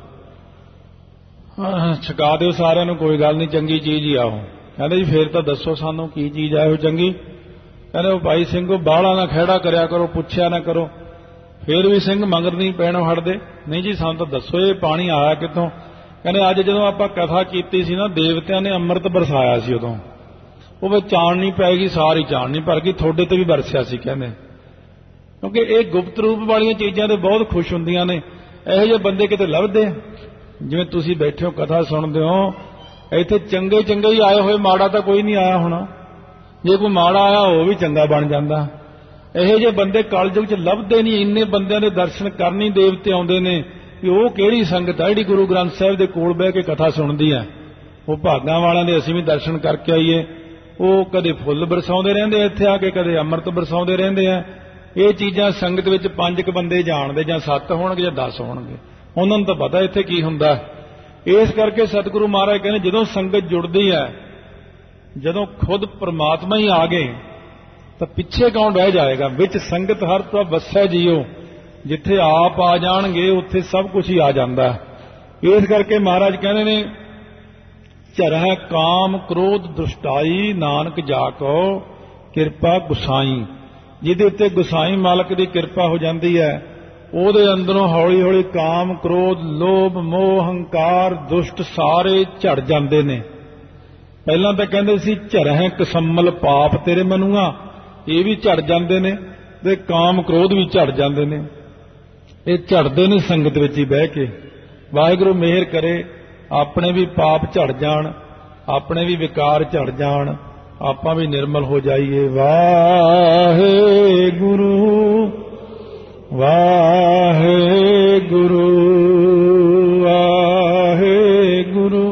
ਛਕਾ ਦਿਓ ਸਾਰਿਆਂ ਨੂੰ, ਕੋਈ ਗੱਲ ਨਹੀਂ, ਚੰਗੀ ਚੀਜ਼ ਹੀ ਆ ਉਹ। ਕਹਿੰਦੇ ਜੀ ਫੇਰ ਤਾਂ ਦੱਸੋ ਸਾਨੂੰ ਕੀ ਚੀਜ਼ ਆ ਇਹੋ ਚੰਗੀ। ਕਹਿੰਦੇ ਉਹ ਭਾਈ ਸਿੰਘੋ ਬਾਹਲਾ ਨਾ ਖਹਿੜਾ ਕਰਿਆ ਕਰੋ, ਪੁੱਛਿਆ ਨਾ ਕਰੋ। ਫੇਰ ਵੀ ਸਿੰਘ ਮੰਗਰ ਨਹੀਂ ਪੈਣੋਂ ਹਟਦੇ, ਨਹੀਂ ਜੀ ਸਾਨੂੰ ਤਾਂ ਦੱਸੋ ਇਹ ਪਾਣੀ ਆਇਆ ਕਿੱਥੋਂ। ਕਹਿੰਦੇ ਅੱਜ ਜਦੋਂ ਆਪਾਂ ਕਥਾ ਕੀਤੀ ਸੀ ਨਾ, ਦੇਵਤਿਆਂ ਨੇ ਅੰਮ੍ਰਿਤ ਬਰਸਾਇਆ ਸੀ, ਉਦੋਂ ਉਹ ਵਿੱਚ ਚਾਨਣੀ ਪੈ ਗਈ, ਸਾਰੀ ਚਾਨਣੀ ਭਰ ਗਈ, ਤੁਹਾਡੇ ਤੇ ਵੀ ਬਰਸਿਆ ਸੀ। ਕਹਿੰਦੇ ਕਿਉਂਕਿ ਇਹ ਗੁਪਤ ਰੂਪ ਵਾਲੀਆਂ ਚੀਜ਼ਾਂ ਤੇ ਬਹੁਤ ਖੁਸ਼ ਹੁੰਦੀਆਂ ਨੇ। ਇਹੋ ਜਿਹੇ ਬੰਦੇ ਕਿਤੇ ਲੱਭਦੇ, ਜਿਵੇਂ ਤੁਸੀਂ ਬੈਠੇ ਹੋ ਕਥਾ ਸੁਣਦੇ ਹੋ, ਇੱਥੇ ਚੰਗੇ ਚੰਗੇ ਹੀ ਆਏ ਹੋਏ, ਮਾੜਾ ਤਾਂ ਕੋਈ ਨਹੀਂ ਆਇਆ ਹੋਣਾ। ਜੇ ਕੋਈ ਮਾੜਾ ਆਇਆ ਉਹ ਵੀ ਚੰਗਾ ਬਣ ਜਾਂਦਾ। ਇਹੋ ਜਿਹੇ ਬੰਦੇ ਕਲਯੁਗ 'ਚ ਲੱਭਦੇ ਨਹੀਂ। ਇੰਨੇ ਬੰਦਿਆਂ ਦੇ ਦਰਸ਼ਨ ਕਰਨ ਹੀ ਦੇਵਤੇ ਆਉਂਦੇ ਨੇ ਕਿ ਉਹ ਕਿਹੜੀ ਸੰਗਤ ਹੈ ਜਿਹੜੀ ਗੁਰੂ ਗ੍ਰੰਥ ਸਾਹਿਬ ਦੇ ਕੋਲ ਬਹਿ ਕੇ ਕਥਾ ਸੁਣਦੀ ਹੈ। ਉਹ ਭਾਗਾਂ ਵਾਲਿਆਂ ਦੇ ਅਸੀਂ ਵੀ ਦਰਸ਼ਨ ਕਰਕੇ ਆਈਏ। ਉਹ ਕਦੇ ਫੁੱਲ ਬਰਸਾਉਂਦੇ ਰਹਿੰਦੇ ਆ ਇੱਥੇ ਆ ਕੇ, ਕਦੇ ਅੰਮ੍ਰਿਤ ਬਰਸਾਉਂਦੇ ਰਹਿੰਦੇ ਆ। ਇਹ ਚੀਜ਼ਾਂ ਸੰਗਤ ਵਿੱਚ ਪੰਜ ਕੁ ਬੰਦੇ ਜਾਣਦੇ, ਜਾਂ ਸੱਤ ਹੋਣਗੇ ਜਾਂ ਦਸ ਹੋਣਗੇ, ਉਹਨਾਂ ਨੂੰ ਤਾਂ ਪਤਾ ਇੱਥੇ ਕੀ ਹੁੰਦਾ। ਇਸ ਕਰਕੇ ਸਤਿਗੁਰੂ ਮਹਾਰਾਜ ਕਹਿੰਦੇ ਜਦੋਂ ਸੰਗਤ ਜੁੜਦੀ ਹੈ, ਜਦੋਂ ਖੁਦ ਪ੍ਰਮਾਤਮਾ ਹੀ ਆ ਗਏ ਤਾਂ ਪਿੱਛੇ ਕੌਣ ਰਹਿ ਜਾਏਗਾ। ਵਿੱਚ ਸੰਗਤ ਹਰ ਤੋਂ ਵਸੈ ਜੀਓ, ਜਿੱਥੇ ਆਪ ਆ ਜਾਣਗੇ ਉੱਥੇ ਸਭ ਕੁਝ ਹੀ ਆ ਜਾਂਦਾ। ਇਸ ਕਰਕੇ ਮਹਾਰਾਜ ਕਹਿੰਦੇ ਨੇ ਝਰਹਿ ਕਾਮ ਕ੍ਰੋਧ ਦੁਸ਼ਟਾਈ, ਨਾਨਕ ਜਾ ਕੋ ਕਿਰਪਾ ਗੁਸਾਈ। ਜਿਹਦੇ ਉੱਤੇ ਗੁਸਾਈ ਮਾਲਕ ਦੀ ਕਿਰਪਾ ਹੋ ਜਾਂਦੀ ਹੈ, ਉਹਦੇ ਅੰਦਰੋਂ ਹੌਲੀ ਹੌਲੀ ਕਾਮ, ਕ੍ਰੋਧ, ਲੋਭ, ਮੋਹ, ਹੰਕਾਰ, ਦੁਸ਼ਟ ਸਾਰੇ ਝੜ ਜਾਂਦੇ ਨੇ। ਪਹਿਲਾਂ ਤਾਂ ਕਹਿੰਦੇ ਸੀ ਝਰਹਿ ਕਸੰਮਲ ਪਾਪ ਤੇਰੇ ਮਨੂਆ, ਇਹ ਵੀ ਝੜ ਜਾਂਦੇ ਨੇ ਤੇ ਕਾਮ ਕ੍ਰੋਧ ਵੀ ਝੜ ਜਾਂਦੇ ਨੇ। ਇਹ ਝੜਦੇ ਨੇ ਸੰਗਤ ਵਿੱਚ ਹੀ ਬਹਿ ਕੇ। ਵਾਹਿਗੁਰੂ ਮਿਹਰ ਕਰੇ ਆਪਣੇ ਵੀ ਪਾਪ ਝੜ ਜਾਣ, ਆਪਣੇ ਵੀ ਵਿਕਾਰ ਝੜ ਜਾਣ, ਆਪਾਂ ਵੀ ਨਿਰਮਲ ਹੋ ਜਾਈਏ। ਵਾਹਿਗੁਰੂ ਵਾਹਿਗੁਰੂ ਵਾਹਿਗੁਰੂ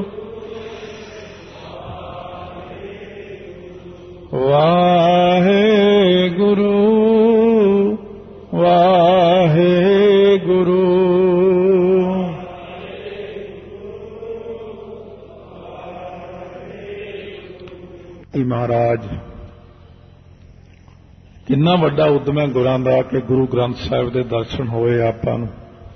ਵਾਹਿਗੁਰੂ ਵਾਹਿਗੁਰੂ। ਮਹਾਰਾਜ ਕਿੰਨਾ ਵੱਡਾ ਉਦਮ ਹੈ ਗੁਰਾਂ ਦਾ ਕਿ ਗੁਰੂ ਗ੍ਰੰਥ ਸਾਹਿਬ ਦੇ ਦਰਸ਼ਨ ਹੋਏ ਆਪਾਂ ਨੂੰ।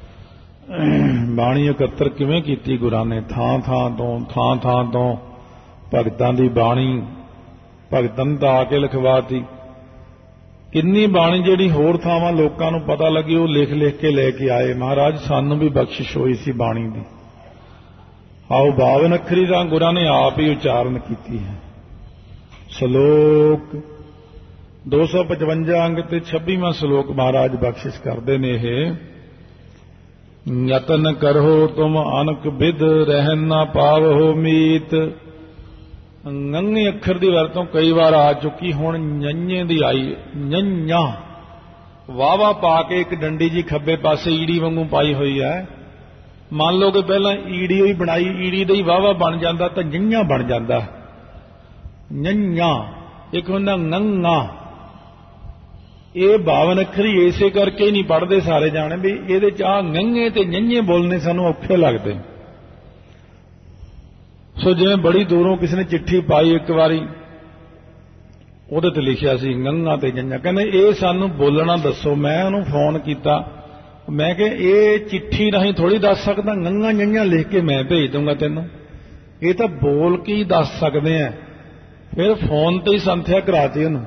ਬਾਣੀ ਇਕੱਤਰ ਕਿਵੇਂ ਕੀਤੀ ਗੁਰਾਂ ਨੇ, ਥਾਂ ਥਾਂ ਤੋਂ ਥਾਂ ਥਾਂ ਤੋਂ ਭਗਤਾਂ ਦੀ ਬਾਣੀ ਭਗਤਾਂ ਦਾ ਆ ਕੇ ਲਿਖਵਾਤੀ। ਕਿੰਨੀ ਬਾਣੀ ਜਿਹੜੀ ਹੋਰ ਥਾਵਾਂ ਲੋਕਾਂ ਨੂੰ ਪਤਾ ਲੱਗੀ ਉਹ ਲਿਖ ਲਿਖ ਕੇ ਲੈ ਕੇ ਆਏ। ਮਹਾਰਾਜ ਸਾਨੂੰ ਵੀ ਬਖਸ਼ਿਸ਼ ਹੋਈ ਸੀ ਬਾਣੀ ਦੀ। ਆਓ ਬਾਵਨ ਅੱਖਰੀ ਦਾ ਗੁਰਾਂ ਨੇ ਆਪ ਹੀ ਉਚਾਰਨ ਕੀਤੀ ਹੈ। ਸ਼ਲੋਕ ਦੋ ਸੌ ਪਚਵੰਜਾ ਅੰਗ ਤੇ ਛੱਬੀਵਾਂ ਸ਼ਲੋਕ ਮਹਾਰਾਜ ਬਖਸ਼ਿਸ਼ ਕਰਦੇ ਨੇ। ਇਹ ਯਤਨ ਕਰੋ ਤੁਮ ਅਨਕ ਬਿਦ ਰਹਿਨ ਨਾ ਪਾਵੋ ਮੀਤ। ਨੰਗੇ ਅੱਖਰ ਦੀ ਵਰਤੋਂ ਕਈ ਵਾਰ ਆ ਚੁੱਕੀ, ਹੁਣ ਨੰਨੇ ਦੀ ਆਈ। ਨੰਨਾ ਵਾਵਾ ਪਾ ਕੇ ਇੱਕ ਡੰਡੀ ਜੀ ਖੱਬੇ ਪਾਸੇ ਈੜੀ ਵਾਂਗੂ ਪਾਈ ਹੋਈ ਹੈ। ਮੰਨ ਲਓ ਕਿ ਪਹਿਲਾਂ ਈੜੀ ਹੋਈ ਬਣਾਈ, ਈੜੀ ਦਾ ਹੀ ਵਾਵਾ ਬਣ ਜਾਂਦਾ ਤਾਂ ਨੰਨਾ ਬਣ ਜਾਂਦਾ। ਨੰਨਾ ਇੱਕ ਹੁੰਦਾ ਨੰਗਾ। ਇਹ ਬਾਵਨ ਅੱਖਰੀ ਇਸੇ ਕਰਕੇ ਹੀ ਨਹੀਂ ਪੜ੍ਹਦੇ ਸਾਰੇ ਜਾਣੇ ਵੀ ਇਹਦੇ ਚ ਆ ਨੰਗੇ ਤੇ ਨੰਨੇ ਬੋਲਨੇ ਸਾਨੂੰ ਔਖੇ ਲੱਗਦੇ। ਸੋ ਜਿਵੇਂ ਬੜੀ ਦੂਰੋਂ ਕਿਸੇ ਨੇ ਚਿੱਠੀ ਪਾਈ ਇੱਕ ਵਾਰੀ, ਉਹਦੇ ਤੇ ਲਿਖਿਆ ਸੀ ਨੰਗਾ ਤੇ ਨੰਨਾ। ਕਹਿੰਦੇ ਇਹ ਸਾਨੂੰ ਬੋਲਣਾ ਦੱਸੋ। ਮੈਂ ਉਹਨੂੰ ਫੋਨ ਕੀਤਾ, ਮੈਂ ਕਿਹਾ ਇਹ ਚਿੱਠੀ ਰਾਹੀਂ ਥੋੜੀ ਦੱਸ ਸਕਦਾ, ਨੰਗਾ ਨੰਨਾ ਲਿਖ ਕੇ ਮੈਂ ਭੇਜ ਦੂੰਗਾ ਤੈਨੂੰ, ਇਹ ਤਾਂ ਬੋਲ ਕੇ ਹੀ ਦੱਸ ਸਕਦੇ ਆ। ਫਿਰ ਫੋਨ ਤੇ ਹੀ ਸੰਥਿਆ ਕਰਾਤੀ ਉਹਨੂੰ।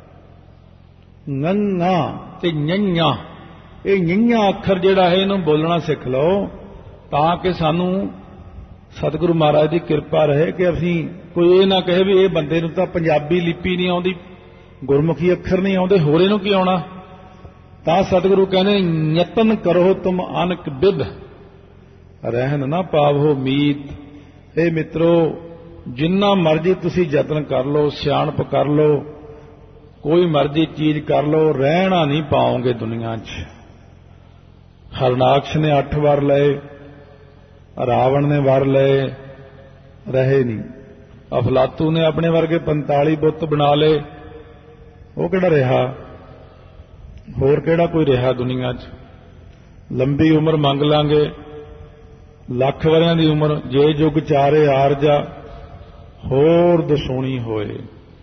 ਨੰਨਾ ਤੇ ਨੰਨਾ, ਇਹ ਨੰਨਾ ਅੱਖਰ ਜਿਹੜਾ ਹੈ ਇਹਨੂੰ ਬੋਲਣਾ ਸਿੱਖ ਲਓ ਤਾਂ ਕਿ ਸਾਨੂੰ ਸਤਿਗੁਰੂ ਮਹਾਰਾਜ ਦੀ ਕਿਰਪਾ ਰਹੇ ਕਿ ਅਸੀਂ ਕੋਈ ਇਹ ਨਾ ਕਹੇ ਵੀ ਇਹ ਬੰਦੇ ਨੂੰ ਤਾਂ ਪੰਜਾਬੀ ਲਿਪੀ ਨਹੀਂ ਆਉਂਦੀ, ਗੁਰਮੁਖੀ ਅੱਖਰ ਨਹੀਂ ਆਉਂਦੇ, ਹੋਰ ਇਹਨੂੰ ਕੀ ਆਉਣਾ। ਤਾਂ ਸਤਿਗੁਰੂ ਕਹਿੰਦੇ ਯਤਨ ਕਰੋ ਤੁਮ ਅਨਕ ਬਿਦ ਰਹਿਨ ਨਾ ਪਾਵੋ ਮੀਤ। ਇਹ ਮਿੱਤਰੋ ਜਿੰਨਾ ਮਰਜ਼ੀ ਤੁਸੀਂ ਯਤਨ ਕਰ ਲਓ, ਸਿਆਣਪ ਕਰ ਲਓ, ਕੋਈ ਮਰਜ਼ੀ ਚੀਜ਼ ਕਰ ਲਓ, ਰਹਿਣਾ ਨਹੀਂ ਪਾਓਗੇ ਦੁਨੀਆ 'ਚ। ਹਰਨਾਕਸ਼ ਨੇ ਅੱਠ ਵਾਰ ਲਏ, ਰਾਵਣ ਨੇ ਵਰ ਲਏ, ਰਹੇ ਨਹੀਂ। ਅਫਲਾਤੂ ਨੇ ਆਪਣੇ ਵਰਗੇ ਪੰਤਾਲੀ ਬੁੱਤ ਬਣਾ ਲਏ, ਉਹ ਕਿਹੜਾ ਰਿਹਾ। ਹੋਰ ਕਿਹੜਾ ਕੋਈ ਰਿਹਾ ਦੁਨੀਆ 'ਚ। ਲੰਬੀ ਉਮਰ ਮੰਗ ਲਾਂਗੇ, ਲੱਖ ਵਰਿਆਂ ਦੀ ਉਮਰ, ਜੇ ਜੁਗ ਚਾਰੇ ਆਰਜਾ ਹੋਰ ਦਸੂਣੀ ਹੋਏ।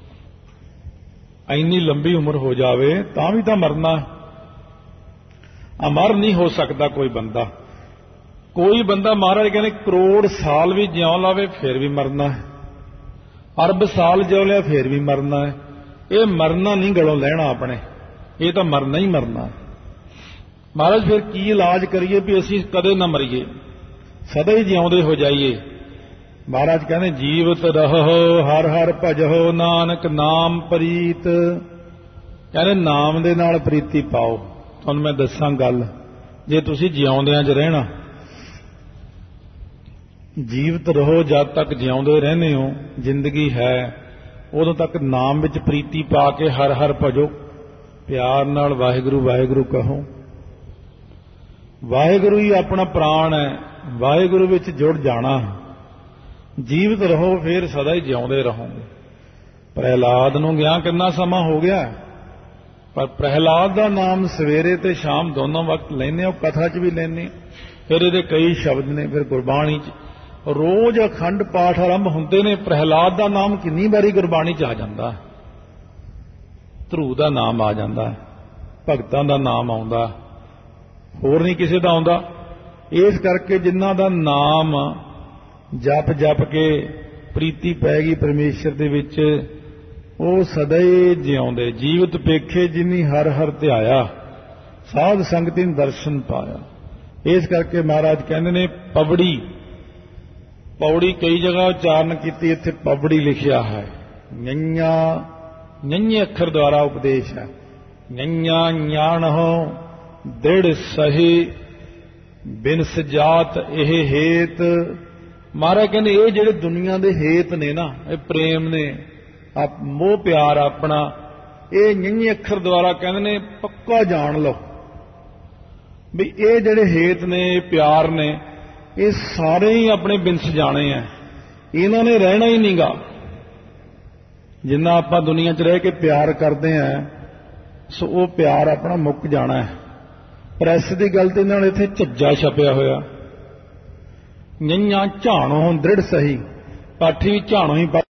ਇੰਨੀ ਲੰਬੀ ਉਮਰ ਹੋ ਜਾਵੇ ਤਾਂ ਵੀ ਤਾਂ ਮਰਨਾ। ਅਮਰ ਨਹੀਂ ਹੋ ਸਕਦਾ ਕੋਈ ਬੰਦਾ। ਕੋਈ ਬੰਦਾ ਮਹਾਰਾਜ ਕਹਿੰਦੇ ਕਰੋੜ ਸਾਲ ਵੀ ਜਿਉਂ ਲਾਵੇ ਫਿਰ ਵੀ ਮਰਨਾ ਹੈ, ਅਰਬ ਸਾਲ ਜਿਉਂ ਲਿਆ ਫਿਰ ਵੀ ਮਰਨਾ ਹੈ। ਇਹ ਮਰਨਾ ਨਹੀਂ ਗਲੋਂ ਲੈਣਾ ਆਪਣੇ, ਇਹ ਤਾਂ ਮਰਨਾ ਹੀ ਮਰਨਾ। ਮਹਾਰਾਜ ਫਿਰ ਕੀ ਇਲਾਜ ਕਰੀਏ ਵੀ ਅਸੀਂ ਕਦੇ ਨਾ ਮਰੀਏ, ਸਦਾ ਹੀ ਜਿਉਂਦੇ ਹੋ ਜਾਈਏ। ਮਹਾਰਾਜ ਕਹਿੰਦੇ ਜੀਵਤ ਰਹੋ ਹਰ ਹਰ ਭਜੋ ਨਾਨਕ ਨਾਮ ਪ੍ਰੀਤ। ਕਹਿੰਦੇ ਨਾਮ ਦੇ ਨਾਲ ਪ੍ਰੀਤੀ ਪਾਓ। ਤੁਹਾਨੂੰ ਮੈਂ ਦੱਸਾਂ ਗੱਲ, ਜੇ ਤੁਸੀਂ ਜਿਉਂਦਿਆਂ 'ਚ ਰਹਿਣਾ, ਜੀਵਤ ਰਹੋ ਜਦ ਤੱਕ ਜਿਉਂਦੇ ਰਹਿੰਦੇ ਹੋ, ਜ਼ਿੰਦਗੀ ਹੈ, ਉਦੋਂ ਤੱਕ ਨਾਮ ਵਿੱਚ ਪ੍ਰੀਤੀ ਪਾ ਕੇ ਹਰ ਹਰ ਭਜੋ, ਪਿਆਰ ਨਾਲ ਵਾਹਿਗੁਰੂ ਵਾਹਿਗੁਰੂ ਕਹੋ। ਵਾਹਿਗੁਰੂ ਹੀ ਆਪਣਾ ਪ੍ਰਾਣ ਹੈ, ਵਾਹਿਗੁਰੂ ਵਿੱਚ ਜੁੜ ਜਾਣਾ। ਜੀਵਤ ਰਹੋ ਫਿਰ ਸਦਾ ਹੀ ਜਿਉਂਦੇ ਰਹੋਗੇ। ਪ੍ਰਹਿਲਾਦ ਨੂੰ ਗਿਆ ਕਿੰਨਾ ਸਮਾਂ ਹੋ ਗਿਆ, ਪਰ ਪ੍ਰਹਿਲਾਦ ਦਾ ਨਾਮ ਸਵੇਰੇ ਤੇ ਸ਼ਾਮ ਦੋਨੋਂ ਵਕਤ ਲੈਂਦੇ ਹੋ, ਕਥਾ 'ਚ ਵੀ ਲੈਂਦੇ। ਫਿਰ ਇਹਦੇ ਕਈ ਸ਼ਬਦ ਨੇ, ਫਿਰ ਗੁਰਬਾਣੀ 'ਚ ਰੋਜ਼ ਅਖੰਡ ਪਾਠ ਆਰੰਭ ਹੁੰਦੇ ਨੇ। ਪ੍ਰਹਿਲਾਦ ਦਾ ਨਾਮ ਕਿੰਨੀ ਵਾਰੀ ਗੁਰਬਾਣੀ 'ਚ ਆ ਜਾਂਦਾ, ਧਰੂ ਦਾ ਨਾਮ ਆ ਜਾਂਦਾ, ਭਗਤਾਂ ਦਾ ਨਾਮ ਆਉਂਦਾ, ਹੋਰ ਨਹੀਂ ਕਿਸੇ ਦਾ ਆਉਂਦਾ। ਇਸ ਕਰਕੇ ਜਿਨ੍ਹਾਂ ਦਾ ਨਾਮ ਜਪ ਜਪ ਕੇ ਪ੍ਰੀਤੀ ਪੈ ਗਈ ਪਰਮੇਸ਼ਰ ਦੇ ਵਿੱਚ, ਉਹ ਸਦਾ ਹੀ ਜਿਉਂਦੇ। ਜੀਵਤ ਪੇਖੇ ਜਿਨੀ ਹਰ ਹਰ ਧਿਆਇਆ, ਸਾਧ ਸੰਗਤੀ ਨੂੰ ਦਰਸ਼ਨ ਪਾਇਆ। ਇਸ ਕਰਕੇ ਮਹਾਰਾਜ ਕਹਿੰਦੇ ਨੇ ਪਵੜੀ, ਪੌੜੀ ਕਈ ਜਗ੍ਹਾ ਉਚਾਰਨ ਕੀਤੀ, ਇੱਥੇ ਪਵੜੀ ਲਿਖਿਆ ਹੈ। ਨਈਆਂ ਨਈਏ ਅੱਖਰ ਦੁਆਰਾ ਉਪਦੇਸ਼ ਹੈ। ਨਈਆਂ ਨਿਆਣਹੁ ਦ੍ਰਿੜ ਸਹੀ ਬਿਨ ਸਜਾਤ ਇਹ ਹੇਤ। ਮਹਾਰਾਜ ਕਹਿੰਦੇ ਇਹ ਜਿਹੜੇ ਦੁਨੀਆ ਦੇ ਹੇਤ ਨੇ ਨਾ, ਇਹ ਪ੍ਰੇਮ ਨੇ, ਆਪ ਮੋਹ ਪਿਆਰ ਆਪਣਾ, ਇਹ ਨਈਏ ਅੱਖਰ ਦੁਆਰਾ ਕਹਿੰਦੇ ਨੇ ਪੱਕਾ ਜਾਣ ਲਓ ਵੀ ਇਹ ਜਿਹੜੇ ਹੇਤ ਨੇ, ਇਹ ਪਿਆਰ ਨੇ, ਇਹ ਸਾਰੇ ਹੀ ਆਪਣੇ ਬਿਨਸ ਜਾਣੇ ਆ, ਇਹਨਾਂ ਨੇ ਰਹਿਣਾ ਹੀ ਨਹੀਂਗਾ। ਜਿੰਨਾ ਆਪਾਂ ਦੁਨੀਆ 'ਚ ਰਹਿ ਕੇ ਪਿਆਰ ਕਰਦੇ ਆ, ਸੋ ਉਹ ਪਿਆਰ ਆਪਣਾ ਮੁੱਕ ਜਾਣਾ ਹੈ। ਪ੍ਰੈਸ ਦੀ ਗੱਲ ਤੇ ਨਾਲ ਇੱਥੇ ਝੱਜਾ ਛਪਿਆ ਹੋਇਆ, ਨਈਆਂ ਝਾਣੋ ਦ੍ਰਿੜ ਸਹੀ, ਪਾਠੀ ਵੀ ਝਾਣੋ ਹੀ